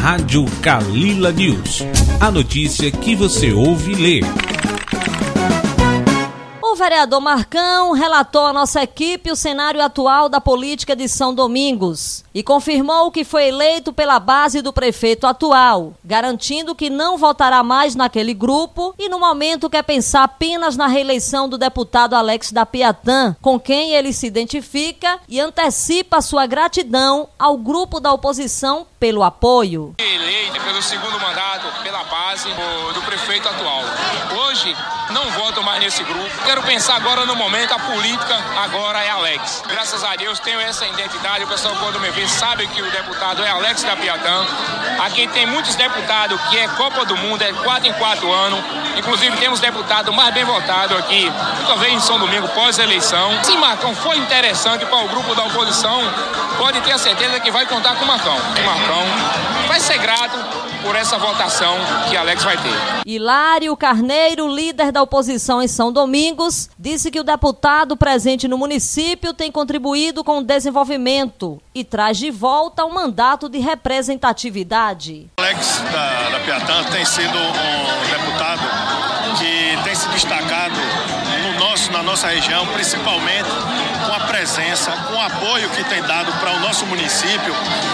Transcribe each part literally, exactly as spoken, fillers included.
Rádio Kalila News. A notícia que você ouve e lê. O vereador Marcão relatou à nossa equipe o cenário atual da política de São Domingos e confirmou que foi eleito pela base do prefeito atual, garantindo que não votará mais naquele grupo e no momento quer pensar apenas na reeleição do deputado Alex da Piatã, com quem ele se identifica, e antecipa sua gratidão ao grupo da oposição pelo apoio. Eleito pelo segundo mandato pela base do, do prefeito atual. Hoje não voto mais nesse grupo. Quero pensar agora no momento, a política agora é Alex. Graças a Deus tenho essa identidade, o pessoal quando me vê sabe que o deputado é Alex da Piatã. Aqui tem muitos deputados que é Copa do Mundo, é quatro em quatro anos. Inclusive temos deputado mais bem votado aqui, nunca veio em São Domingo pós-eleição. Se Marcão foi interessante para o grupo da oposição, pode ter a certeza que vai contar com o Marcão. O Marcão vai ser grato por essa votação que Alex vai ter. Hilário Carneiro, líder da oposição em São Domingos, disse que o deputado presente no município tem contribuído com o desenvolvimento e traz de volta o mandato de representatividade. Alex da, da Piatã tem sido um deputado que tem se destacado no nosso, na nossa região, principalmente com a presença, com o apoio que tem dado para o nosso município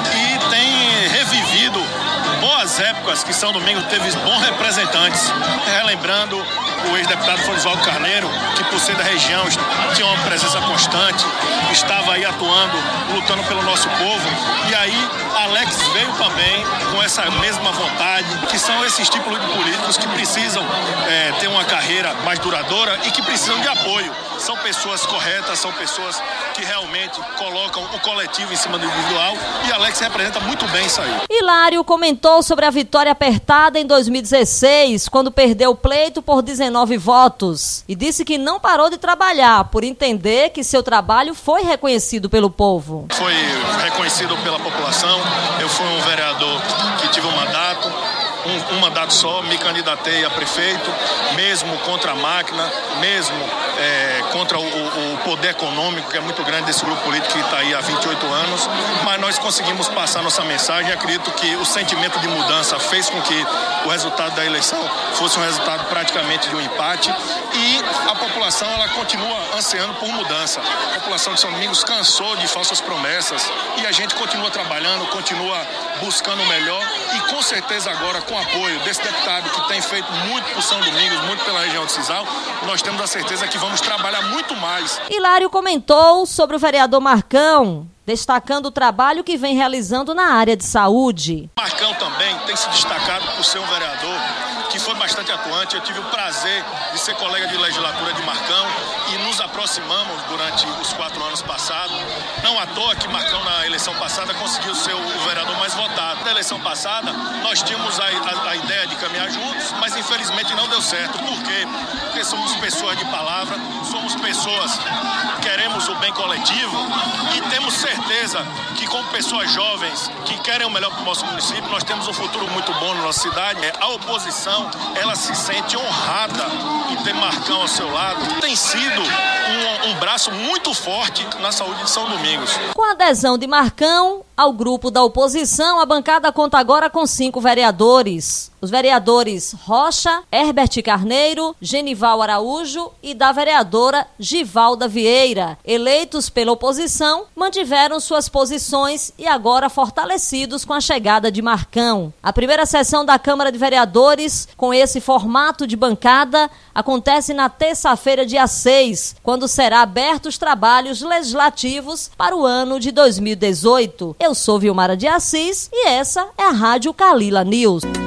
e tem revivido boas épocas que São Domingos teve bons representantes. Relembrando o ex-deputado Florisvaldo Carneiro, que por ser da região tinha uma presença constante, estava aí atuando, lutando pelo nosso povo. E aí Alex veio também com essa mesma vontade, que são esses tipos de políticos que precisam é, ter uma carreira mais duradoura e que precisam de apoio. São pessoas corretas, são pessoas que realmente colocam o coletivo em cima do individual e Alex representa muito bem isso aí. Hilário comentou sobre a vitória apertada em dois mil e dezesseis, quando perdeu o pleito por dezenove votos, e disse que não parou de trabalhar, por entender que seu trabalho foi reconhecido pelo povo. Foi reconhecido pela população, eu fui um vereador que tive um mandato, um, um mandato só, me candidatei a prefeito, mesmo contra a máquina, mesmo é, contra o, o poder econômico, que é muito grande desse grupo político que está aí há vinte e oito anos, mas nós conseguimos passar nossa mensagem e acredito que o sentimento de mudança fez com que o resultado da eleição fosse um resultado praticamente de um empate e a população ela continua ansiando por mudança. A população de São Domingos cansou de falsas promessas e a gente continua trabalhando, continua buscando o melhor e com certeza agora com o apoio desse deputado que tem feito muito por São Domingos, muito pela região do Cisal, nós temos a certeza que vamos trabalhar muito mais. Hilário comentou sobre o vereador Marcão, destacando o trabalho que vem realizando na área de saúde. Marcão também tem se destacado por ser um vereador que foi bastante atuante. Eu tive o prazer de ser colega de legislatura de Marcão e nos aproximamos durante os quatro anos passados. Não à toa que Marcão, na eleição passada, conseguiu ser o vereador mais votado. Na eleição passada, nós tínhamos a, a, a ideia de caminhar juntos, mas infelizmente não deu certo. Por quê? Porque somos pessoas de palavra, somos pessoas que queremos o bem coletivo e temos certeza que, como pessoas jovens que querem o melhor para o nosso município, nós temos um futuro muito bom na nossa cidade. A oposição, ela se sente honrada em ter Marcão ao seu lado. Tem sido um, um braço muito forte na saúde de São Domingos. Com a adesão de Marcão ao grupo da oposição, a bancada conta agora com cinco vereadores. Os vereadores Rocha, Herbert Carneiro, Genival Araújo e da vereadora Givalda Vieira, eleitos pela oposição, mantiveram suas posições e agora fortalecidos com a chegada de Marcão. A primeira sessão da Câmara de Vereadores, com esse formato de bancada, acontece na terça-feira, dia seis, quando será aberto os trabalhos legislativos para o ano de dois mil e dezoito. Eu sou Vilmara de Assis e essa é a Rádio Kalila News.